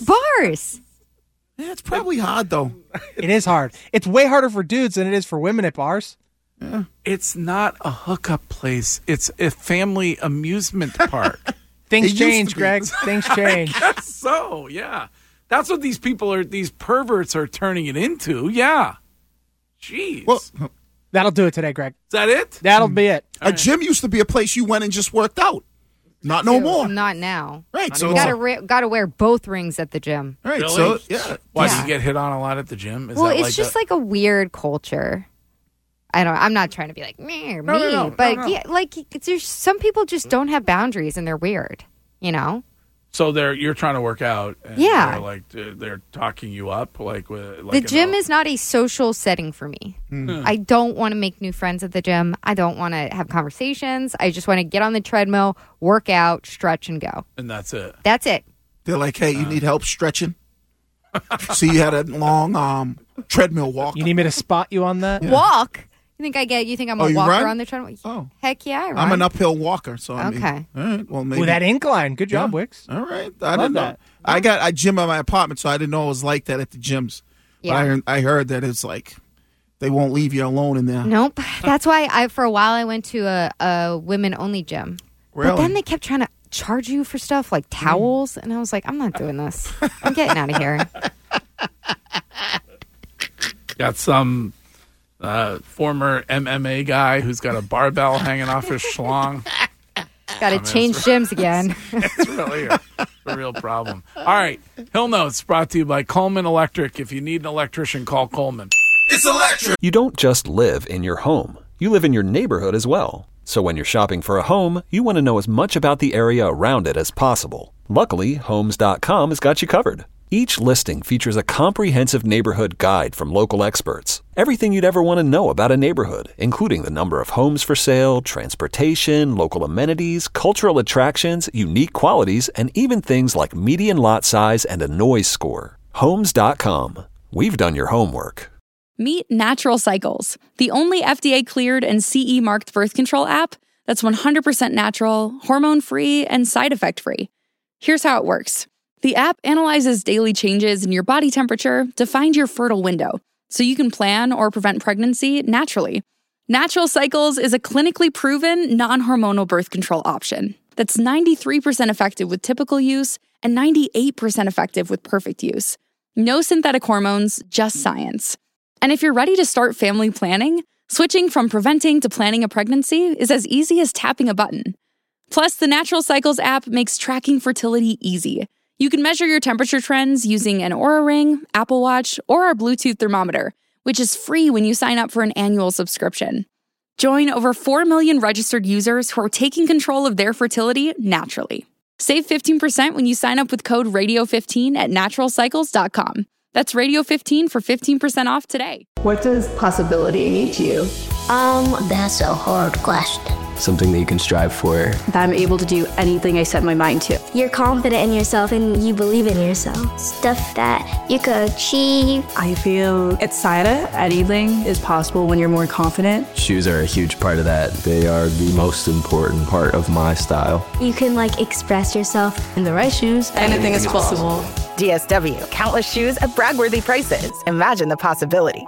Bars. Yeah, it's probably hard though. It is hard. It's way harder for dudes than it is for women at bars. Yeah. It's not a hookup place. It's a family amusement park. Things It used change, to be. Greg. Things change. I guess so, yeah. That's what these people are, these perverts are turning it into. Yeah. Jeez. Well, That'll do it today, Greg. Is that it? That'll be it. a gym used to be a place you went and just worked out. Not no Ew, more. Not now. Right. You So gotta re- gotta wear both rings at the gym. right. Really? So yeah. Why do Yeah. you get hit on a lot at the gym? Is well, that it's like just a- like a weird culture. I don't. I'm not trying to be like me, No, me, no, no, but no, no. yeah, like it's, there's some people just don't have boundaries and they're weird. You know. So they're you're trying to work out. And Yeah. They're like uh, they're talking you up like with like The an gym old- is not a social setting for me. Hmm. I don't want to make new friends at the gym. I don't want to have conversations. I just want to get on the treadmill, work out, stretch, and go. and that's it. That's it. They're like, hey, you need help stretching? So you had a long um treadmill walk. You need me to spot you on that? Walk. You think I get? You think I'm Oh, a you walker run? on the treadmill? Oh. Heck yeah, I run. I'm an uphill walker, so I mean, Okay. all right, well, maybe With that incline. Good job, Yeah. Wicks. All right, I Love didn't know. that. I got I gym at my apartment, so I didn't know it was like that at the gyms. Yeah. But I heard, I heard that it's like they won't leave you alone in there. Nope. That's why I, for a while, I went to a, a women-only gym. Really? But then they kept trying to charge you for stuff like towels, and I was like, I'm not doing this. I'm getting out of here. Got some uh, former M M A guy who's got a barbell hanging off his schlong. Got to change gyms again. It's really a, a real problem. All right. Hill Notes brought to you by Coleman Electric. If you need an electrician, call Coleman. It's electric. You don't just live in your home. You live in your neighborhood as well. So when you're shopping for a home, you want to know as much about the area around it as possible. Luckily, Homes dot com has got you covered. Each listing features a comprehensive neighborhood guide from local experts. Everything you'd ever want to know about a neighborhood, including the number of homes for sale, transportation, local amenities, cultural attractions, unique qualities, and even things like median lot size and a noise score. Homes dot com. We've done your homework. Meet Natural Cycles, the only F D A-cleared and C E-marked birth control app that's one hundred percent natural, hormone-free, and side effect-free. Here's how it works. The app analyzes daily changes in your body temperature to find your fertile window, so you can plan or prevent pregnancy naturally. Natural Cycles is a clinically proven, non-hormonal birth control option that's ninety-three percent effective with typical use and ninety-eight percent effective with perfect use. No synthetic hormones, just science. And if you're ready to start family planning, switching from preventing to planning a pregnancy is as easy as tapping a button. Plus, the Natural Cycles app makes tracking fertility easy. You can measure your temperature trends using an Oura Ring, Apple Watch, or our Bluetooth thermometer, which is free when you sign up for an annual subscription. Join over four million registered users who are taking control of their fertility naturally. Save fifteen percent when you sign up with code radio fifteen at natural cycles dot com. That's radio fifteen for fifteen percent off today. What does possibility mean to you? Um, that's a hard question. Something that you can strive for. That I'm able to do anything I set my mind to. You're confident in yourself and you believe in yourself. Stuff that you could achieve. I feel excited. Anything is possible when you're more confident. Shoes are a huge part of that. They are the most important part of my style. You can like express yourself. In the right shoes, Anything is possible. D S W, countless shoes at brag-worthy prices. Imagine the possibilities.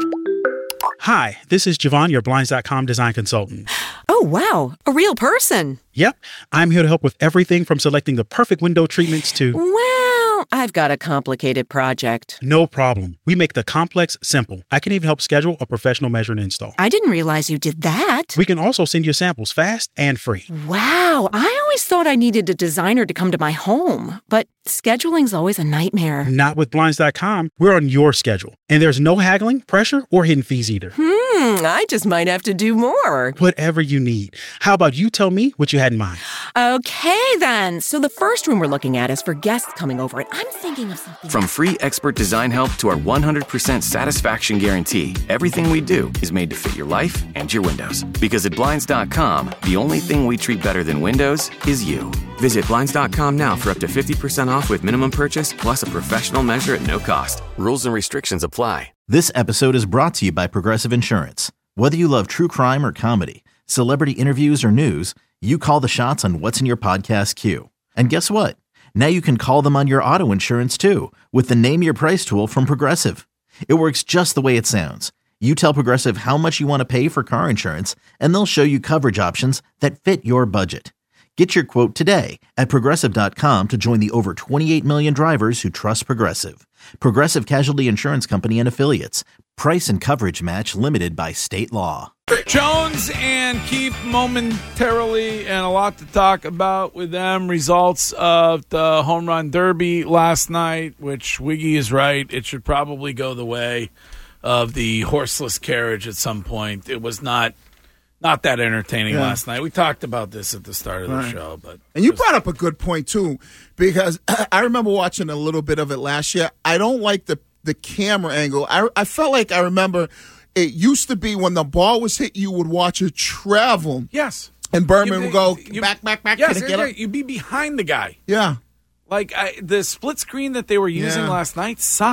Hi, this is Javon, your Blinds dot com design consultant. Oh, wow. A real person. Yep. I'm here to help with everything from selecting the perfect window treatments to... Well, I've got a complicated project. No problem. We make the complex simple. I can even help schedule a professional measure and install. I didn't realize you did that. We can also send you samples fast and free. Wow. I always thought I needed a designer to come to my home, but scheduling's always a nightmare. Not with Blinds dot com. We're on your schedule. And there's no haggling, pressure, or hidden fees either. Hmm, I just might have to do more. Whatever you need. How about you tell me what you had in mind? Okay, then. So the first room we're looking at is for guests coming over, and I'm thinking of something. From free expert design help to our one hundred percent satisfaction guarantee, everything we do is made to fit your life and your windows. Because at Blinds dot com, the only thing we treat better than windows is you. Visit Blinds dot com now for up to fifty percent off with minimum purchase plus a professional measure at no cost. Rules and restrictions apply. This episode is brought to you by Progressive Insurance. Whether you love true crime or comedy, celebrity interviews or news, you call the shots on what's in your podcast queue. And guess what? Now you can call them on your auto insurance too with the Name Your Price tool from Progressive. It works just the way it sounds. You tell Progressive how much you want to pay for car insurance, and they'll show you coverage options that fit your budget. Get your quote today at Progressive dot com to join the over twenty-eight million drivers who trust Progressive. Progressive Casualty Insurance Company and Affiliates. Price and coverage match limited by state law. Jones and Keith momentarily, and a lot to talk about with them. Results of the home run derby last night, which Wiggy is right. It should probably go the way of the horseless carriage at some point. It was not not that entertaining yeah. last night. We talked about this at the start of the right. show. but And you brought up a good point, too, because I remember watching a little bit of it last year. I don't like the, the camera angle. I, I felt like I remember it used to be when the ball was hit, you would watch it travel. Yes. And Berman you, would go you, back, back, back. Yes, get yeah, you'd be behind the guy. Yeah. Like, I, the split screen that they were using yeah. last night sucked.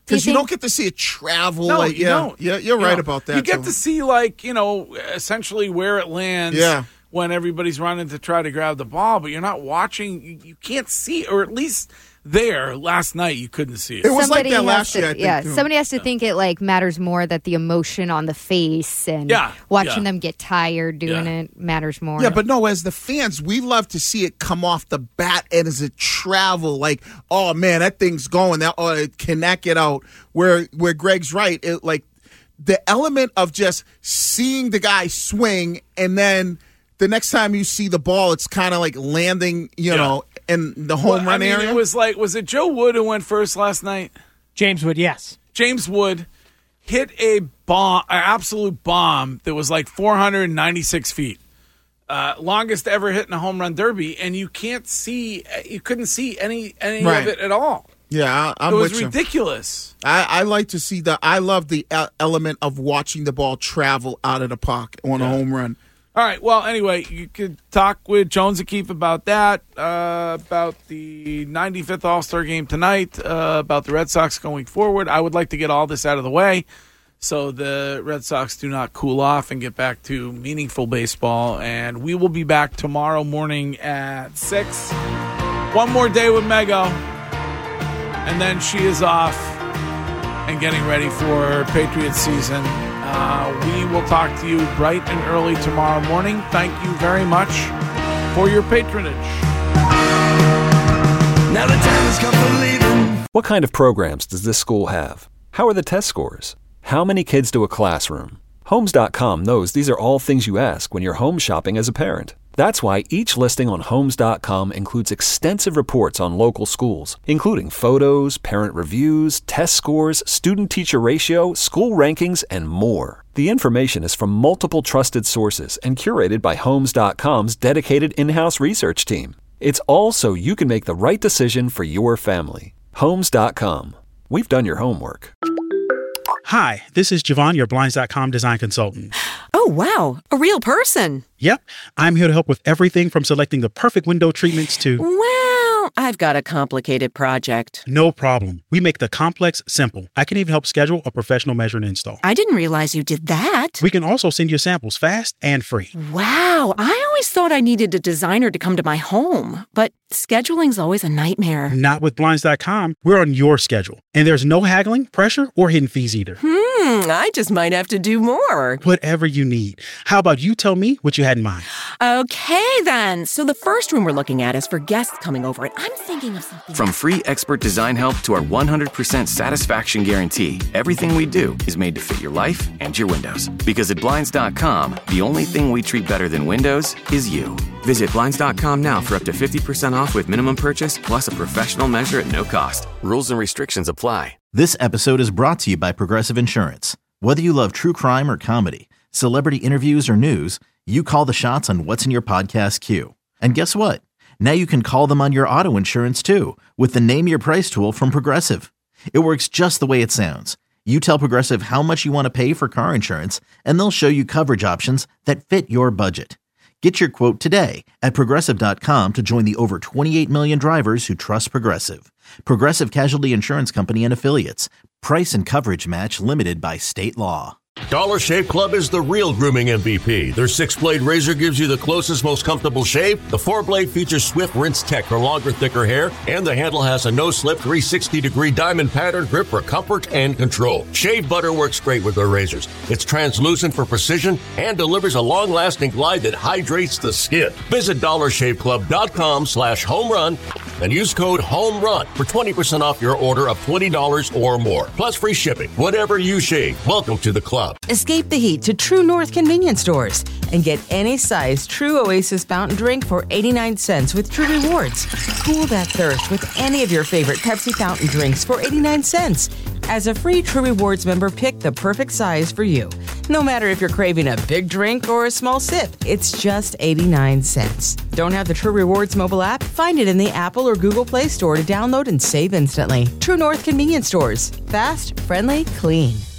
Because Do you, you don't get to see it travel. No, like, you yeah, don't. Yeah, you're You right know, about that. You get too. to see, like, you know, essentially where it lands Yeah. when everybody's running to try to grab the ball, but you're not watching. You, you can't see, or at least there last night you couldn't see it. It was Somebody like that has last to, year, I think. yeah, too. somebody has to think it like matters more that the emotion on the face and Yeah, watching yeah. them get tired doing Yeah. it matters more. Yeah, but no, as the fans, we love to see it come off the bat and as it travel. Like, oh man, that thing's going. That or it cannot get out. Where where Greg's right. It like the element of just seeing the guy swing and then the next time you see the ball, it's kind of like landing, you Yeah. know, in the home Well, run I mean, area. It was like, was it Joe Wood who went first last night? James Wood, yes. James Wood hit a bomb, an absolute bomb that was like four hundred ninety-six feet. Uh, longest ever hit in a home run derby, and you can't see, you couldn't see any any Right. of it at all. Yeah, I, I'm it was with you. ridiculous. I, I like to see the. I love the e- element of watching the ball travel out of the park on a home run. All right. Well, anyway, you could talk with Jones O'Keefe about that, uh, about the ninety-fifth All-Star game tonight, uh, about the Red Sox going forward. I would like to get all this out of the way so the Red Sox do not cool off and get back to meaningful baseball. And we will be back tomorrow morning at six. One more day with Mego, and then she is off and getting ready for Patriots season. Uh, we will talk to you bright and early tomorrow morning. Thank you very much for your patronage. Now the time has come for leaving. What kind of programs does this school have? How are the test scores? How many kids do a classroom? Homes dot com knows these are all things you ask when you're home shopping as a parent. That's why each listing on Homes dot com includes extensive reports on local schools, including photos, parent reviews, test scores, student-teacher ratio, school rankings, and more. The information is from multiple trusted sources and curated by Homes dot com's dedicated in-house research team. It's all so you can make the right decision for your family. Homes dot com. We've done your homework. Hi, this is Javon, your Blinds dot com design consultant. Oh, wow. A real person. Yep, I'm here to help with everything from selecting the perfect window treatments to... Well, I've got a complicated project. No problem. We make the complex simple. I can even help schedule a professional measure and install. I didn't realize you did that. We can also send you samples fast and free. Wow. I always thought I needed a designer to come to my home, but scheduling's always a nightmare. Not with Blinds dot com. We're on your schedule. And there's no haggling, pressure, or hidden fees either. Hmm, I just might have to do more. Whatever you need. How about you tell me what you had in mind? Okay, then. So the first room we're looking at is for guests coming over, and I'm thinking of something. From free expert design help to our one hundred percent satisfaction guarantee, everything we do is made to fit your life and your windows. Because at Blinds dot com, the only thing we treat better than windows is you. Visit Blinds dot com now for up to fifty percent off with minimum purchase plus a professional measure at no cost. Rules and restrictions apply. This episode is brought to you by Progressive Insurance. Whether you love true crime or comedy, celebrity interviews or news, you call the shots on what's in your podcast queue. And guess what? Now you can call them on your auto insurance too with the Name Your Price tool from Progressive. It works just the way it sounds. You tell Progressive how much you want to pay for car insurance, and they'll show you coverage options that fit your budget. Get your quote today at Progressive dot com to join the over twenty-eight million drivers who trust Progressive. Progressive Casualty Insurance Company and Affiliates. Price and coverage match limited by state law. Dollar Shave Club is the real grooming M V P. Their six-blade razor gives you the closest, most comfortable shave. The four-blade features swift rinse tech for longer, thicker hair, and the handle has a no-slip three hundred sixty degree diamond pattern grip for comfort and control. Shave butter works great with their razors. It's translucent for precision and delivers a long-lasting glide that hydrates the skin. Visit dollar shave club dot com slash home run and use code HOMERUN for twenty percent off your order of twenty dollars or more, plus free shipping. Whatever you shave, welcome to the club. Escape the heat to True North convenience stores and get any size True Oasis fountain drink for eighty-nine cents with True Rewards. Cool that thirst with any of your favorite Pepsi fountain drinks for eighty-nine cents. As a free True Rewards member, pick the perfect size for you. No matter if you're craving a big drink or a small sip, it's just eighty-nine cents. Don't have the True Rewards mobile app? Find it in the Apple or Google Play Store to download and save instantly. True North convenience stores. Fast, friendly, clean.